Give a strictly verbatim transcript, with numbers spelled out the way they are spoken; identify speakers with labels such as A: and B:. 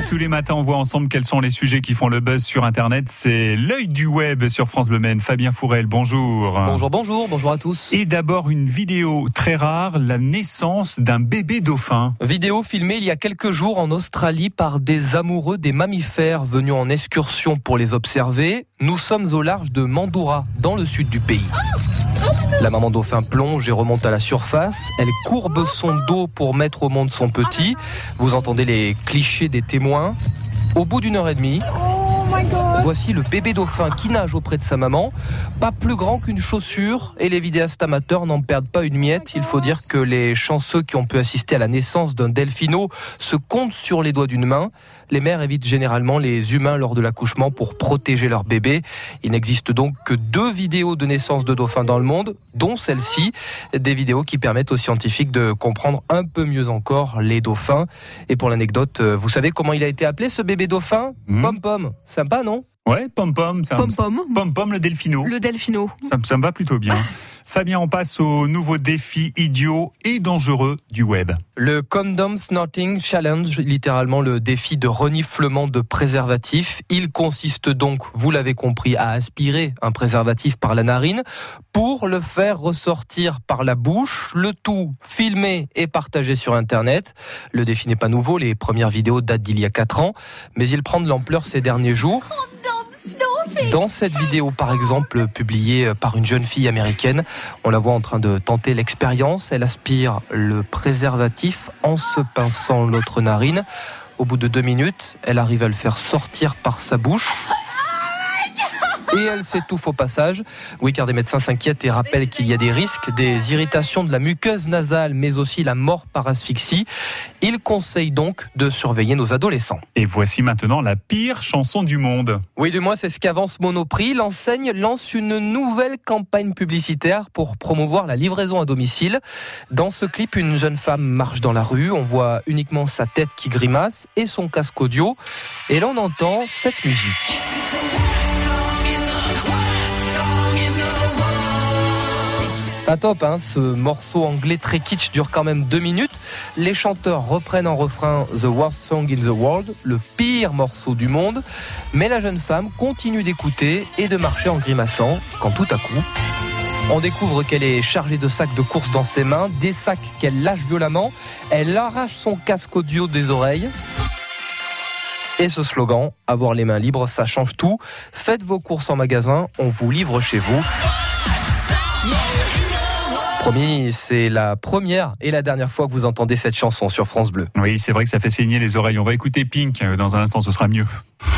A: Tous les matins, on voit ensemble quels sont les sujets qui font le buzz sur Internet. C'est l'œil du web sur France Bleu Maine. Fabien Fourel, bonjour.
B: Bonjour, bonjour, bonjour à tous.
A: Et d'abord, une vidéo très rare, la naissance d'un bébé dauphin.
B: Vidéo filmée il y a quelques jours en Australie par des amoureux des mammifères venus en excursion pour les observer. Nous sommes au large de Mandurah, dans le sud du pays. La maman dauphin plonge et remonte à la surface. Elle courbe son dos pour mettre au monde son petit. Vous entendez les clichés des témoins. Au bout d'une heure et demie, voici le bébé dauphin qui nage auprès de sa maman. Pas plus grand qu'une chaussure, et les vidéastes amateurs n'en perdent pas une miette. Il faut dire que les chanceux qui ont pu assister à la naissance d'un delphino se comptent sur les doigts d'une main. Les mères évitent généralement les humains lors de l'accouchement pour protéger leur bébé. Il n'existe donc que deux vidéos de naissance de dauphins dans le monde, dont celle-ci. Des vidéos qui permettent aux scientifiques de comprendre un peu mieux encore les dauphins. Et pour l'anecdote, vous savez comment il a été appelé ce bébé dauphin ? mmh. Pom Pom. Sympa, non ?
A: Ouais, Pom Pom. Ça,
C: Pom Pom.
A: Pom Pom, le delphino.
C: Le delphino.
A: Ça, ça me va plutôt bien. Fabien, on passe au nouveau défi idiot et dangereux du web.
B: Le Condom Snorting Challenge, littéralement le défi de reniflement de préservatif. Il consiste donc, vous l'avez compris, à aspirer un préservatif par la narine pour le faire ressortir par la bouche, le tout filmé et partagé sur Internet. Le défi n'est pas nouveau, les premières vidéos datent d'il y a quatre ans, mais il prend de l'ampleur ces derniers jours. Dans cette vidéo, par exemple, publiée par une jeune fille américaine, on la voit en train de tenter l'expérience. Elle aspire le préservatif en se pinçant l'autre narine. Au bout de deux minutes, elle arrive à le faire sortir par sa bouche. Et elle s'étouffe au passage. Oui, car des médecins s'inquiètent et rappellent qu'il y a des risques, des irritations de la muqueuse nasale, mais aussi la mort par asphyxie. Ils conseillent donc de surveiller nos adolescents.
A: Et voici maintenant la pire chanson du monde.
B: Oui, du moins c'est ce qu'avance Monoprix. L'enseigne lance une nouvelle campagne publicitaire pour promouvoir la livraison à domicile. Dans ce clip, une jeune femme marche dans la rue. On voit uniquement sa tête qui grimace et son casque audio. Et là, on entend cette musique. Pas top, hein, ce morceau anglais très kitsch dure quand même deux minutes. Les chanteurs reprennent en refrain The Worst Song in the World, le pire morceau du monde. Mais la jeune femme continue d'écouter et de marcher en grimaçant, quand tout à coup, on découvre qu'elle est chargée de sacs de course dans ses mains, des sacs qu'elle lâche violemment. Elle arrache son casque audio des oreilles. Et ce slogan, avoir les mains libres, ça change tout. Faites vos courses en magasin, on vous livre chez vous. Promis, c'est la première et la dernière fois que vous entendez cette chanson sur France Bleu.
A: Oui, c'est vrai que ça fait saigner les oreilles. On va écouter Pink dans un instant, ce sera mieux.